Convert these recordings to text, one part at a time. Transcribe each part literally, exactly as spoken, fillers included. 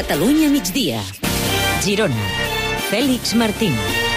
Catalunya migdia. Girona. Fèlix Martín.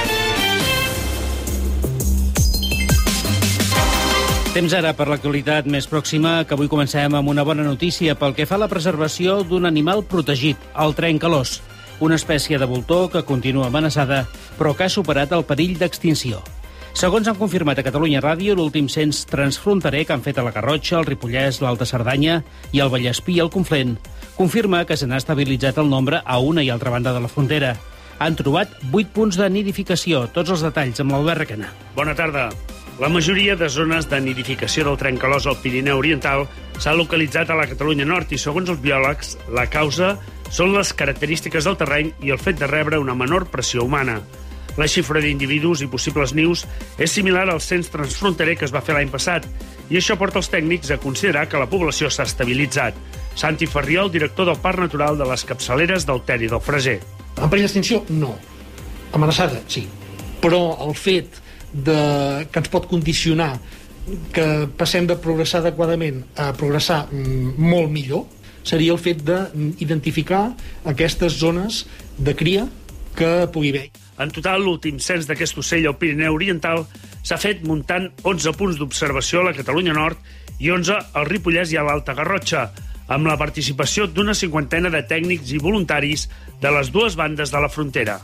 Temps ara per l'actualitat més pròxima, que avui comencem amb una bona notícia pel que fa a la preservació d'un animal protegit, el trencalòs, una espècie de voltor que continua amenaçada, però que ha superat el perill d'extinció. Segons han confirmat a Catalunya Ràdio, l'últim cens transfronterer que han fet a la Garrotxa, el Ripollès, l'Alta Cerdanya i el Vallespí i el Conflent, confirma que se n'ha estabilitzat el nombre a una i altra banda de la frontera. Han trobat vuit punts de nidificació. Tots els detalls amb l'Albert Requena. Bona tarda. La majoria de zones de nidificació del trencalòs al Pirineu Oriental s'ha localitzat a la Catalunya Nord i, segons els biòlegs, la causa són les característiques del terreny i el fet de rebre una menor pressió humana. La xifra d'individus i possibles nius és similar al cens transfronterer que es va fer l'any passat i això porta els tècnics a considerar que la població s'ha estabilitzat. Santi Ferriol, director del Parc Natural de les Capçaleres del Ter i del Freser. En perill d'extinció, no. Amenaçada, sí. Però el fet de, que ens pot condicionar que passem de progressar adequadament a progressar mm, molt millor seria el fet d'identificar aquestes zones de cria que pugui haver. En total, l'últim cens d'aquest ocell al Pirineu Oriental s'ha fet muntant onze punts d'observació a la Catalunya Nord i onze al Ripollès i a l'Alta Garrotxa, amb la participació d'una cinquantena de tècnics i voluntaris de les dues bandes de la frontera.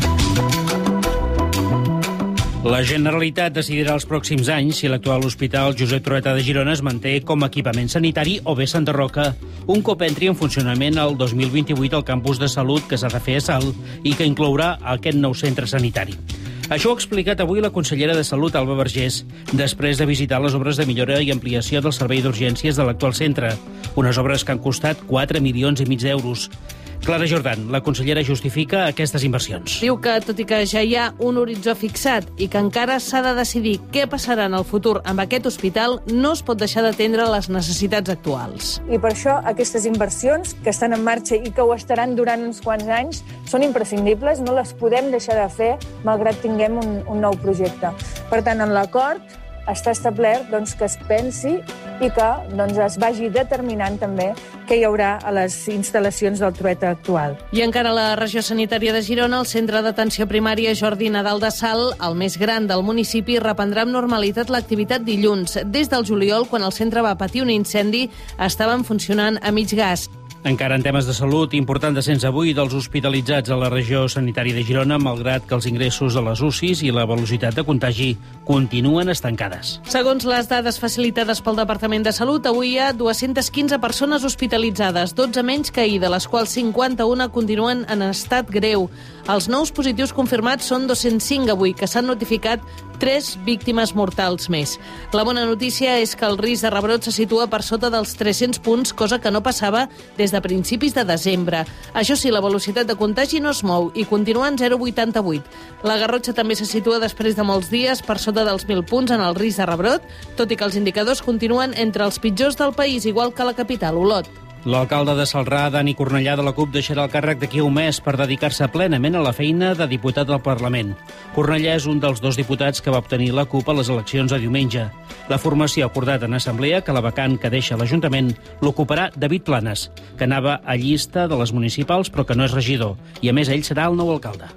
La Generalitat decidirà els pròxims anys si l'actual Hospital Josep Trueta de Girona es manté com a equipament sanitari o bé Santa Roca, un cop entri en funcionament el dos mil vint-i-vuit al campus de salut que s'ha de fer a Salt i que inclourà aquest nou centre sanitari. Això ho ha explicat avui la consellera de Salut, Alba Vergés, després de visitar les obres de millora i ampliació del servei d'urgències de l'actual centre, unes obres que han costat quatre milions i mig d'euros. Clara Jordan, la consellera, justifica aquestes inversions. Diu que, tot i que ja hi ha un horitzó fixat i que encara s'ha de decidir què passarà en el futur amb aquest hospital, no es pot deixar d'atendre les necessitats actuals. I per això aquestes inversions que estan en marxa i que ho estaran durant uns quants anys són imprescindibles, no les podem deixar de fer malgrat tinguem un, un nou projecte. Per tant, en l'acord està establert doncs, que es pensi i que doncs, es vagi determinant també què hi haurà a les instal·lacions del Trueta actual. I encara a la regió sanitària de Girona, el centre d'atenció primària Jordi Nadal de Salt, el més gran del municipi, reprendrà amb normalitat l'activitat dilluns. Des del juliol, quan el centre va patir un incendi, estaven funcionant a mig gas. Encara en temes de salut, important descens avui dels hospitalitzats a la regió sanitària de Girona, malgrat que els ingressos a les U C Is i la velocitat de contagi continuen estancades. Segons les dades facilitades pel Departament de Salut, avui hi ha dues-centes quinze persones hospitalitzades, dotze menys que ahir, de les quals cinquanta-una continuen en estat greu. Els nous positius confirmats són dos-cents cinc avui, que s'han notificat tres víctimes mortals més. La bona notícia és que el risc de rebrot se situa per sota dels tres-cents punts, cosa que no passava des de principis de desembre. Això sí, la velocitat de contagi no es mou i continua en zero coma vuitanta-vuit. La Garrotxa també se situa després de molts dies per sota dels mil punts en el risc de rebrot, tot i que els indicadors continuen entre els pitjors del país, igual que la capital, Olot. L'alcalde de Celrà, Dani Cornellà, de la CUP, deixarà el càrrec d'aquí a un mes per dedicar-se plenament a la feina de diputat al Parlament. Cornellà és un dels dos diputats que va obtenir la CUP a les eleccions de diumenge. La formació ha acordat en assemblea que la vacant que deixa l'Ajuntament l'ocuparà David Planes, que anava a llista de les municipals però que no és regidor, i a més ell serà el nou alcalde.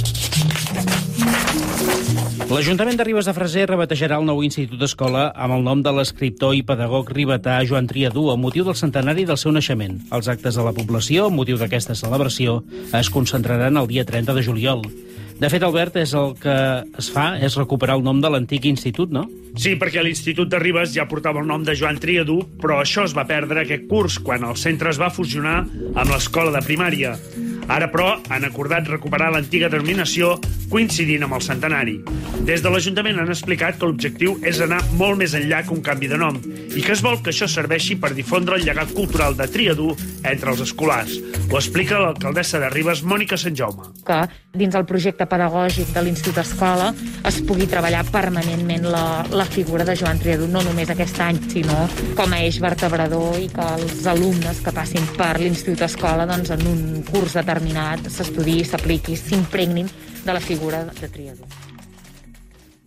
L'Ajuntament de Ribes de Freser rebatejarà el nou institut d'escola amb el nom de l'escriptor i pedagog ribetà Joan Triadú amb motiu del centenari del seu naixement. Els actes de la població, amb motiu d'aquesta celebració, es concentraran el dia trenta de juliol. De fet, Albert, és el que es fa és recuperar el nom de l'antic institut, no? Sí, perquè l'Institut de Ribes ja portava el nom de Joan Triadú, però això es va perdre aquest curs, quan el centre es va fusionar amb l'escola de primària. Ara, però, han acordat recuperar l'antiga denominació coincidint amb el centenari. Des de l'Ajuntament han explicat que l'objectiu és anar molt més enllà que un canvi de nom i que es vol que això serveixi per difondre el llegat cultural de Triadú entre els escolars. Ho explica l'alcaldessa de Ribes, Mònica Sant Jaume. Que dins el projecte pedagògic de l'Institut Escola es pugui treballar permanentment la, la figura de Joan Triadú, no només aquest any, sinó com a eix vertebrador i que els alumnes que passin per l'Institut Escola doncs, en un curs determinat s'estudiï, s'apliqui, s'impregnin de la figura de Triadú.